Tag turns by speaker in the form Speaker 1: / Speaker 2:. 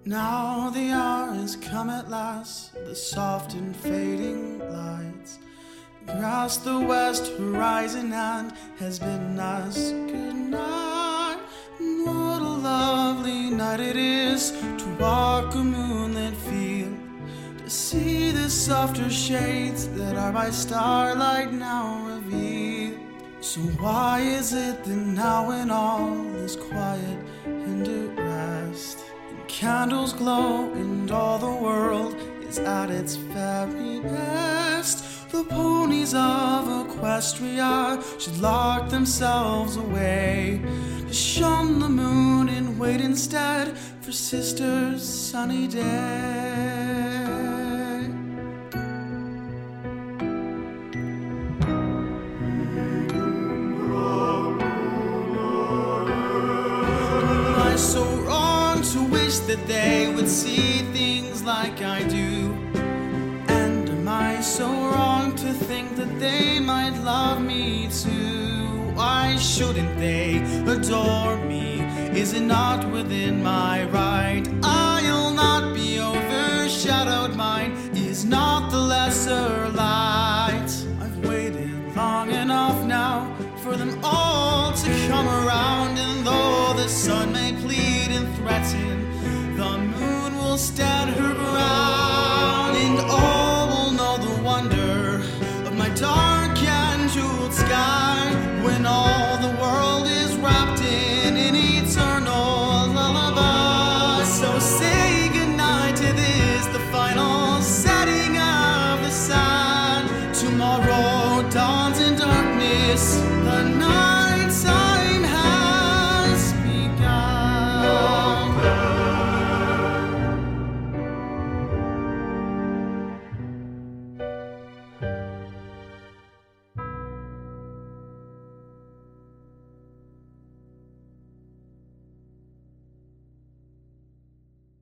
Speaker 1: Now the hour has come at last, the soft and fading lights across the west horizon and has been us good night. And what a lovely night it is to walk a moonlit field, to see the softer shades that are by starlight now revealed. So why is it that now when all is quiet and at rest, and candles glow and all the world is at its very best, the ponies of Equestria should lock themselves away to shun the moon and wait instead for Sister's sunny day? So wrong to wish that they would see things like I do, and am I so wrong to think that they might love me too? Why shouldn't they adore me? Is it not within my right? I'll not be overshadowed, mine is not the lesser light. I've waited long enough now for them all to come around, and though the sun may plead and threaten, the moon will stand her ground, and all will know the wonder of my dark and jeweled sky when all the world is wrapped in an eternal lullaby. So say goodnight to this, the final setting of the sun. Tomorrow dawn